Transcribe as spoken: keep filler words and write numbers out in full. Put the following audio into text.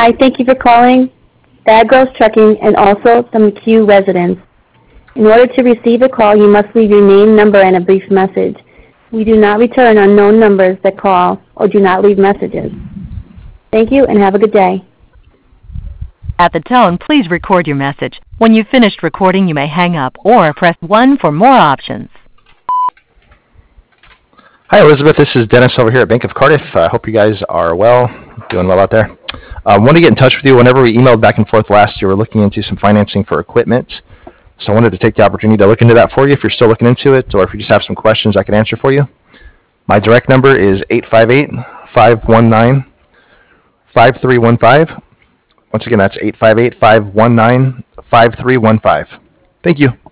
Hi, thank you for calling Bad Girls Trucking and also the McHugh residence. In order to receive a call, you must leave your name, number, and a brief message. We do not return unknown numbers that call or do not leave messages. Thank you and have a good day. At the tone, please record your message. When you've finished recording, you may hang up or press one for more options. Hi, Elizabeth. This is Dennis over here at Bank of Cardiff. I uh, hope you guys are well, doing well out there. I uh, want to get in touch with you. Whenever we emailed back and forth last year, we're looking into some financing for equipment. So I wanted to take the opportunity to look into that for you if you're still looking into it, or if you just have some questions I can answer for you. My direct number is eight five eight, five one nine, five three one five. Once again, that's eight five eight, five one nine, five three one five. Thank you.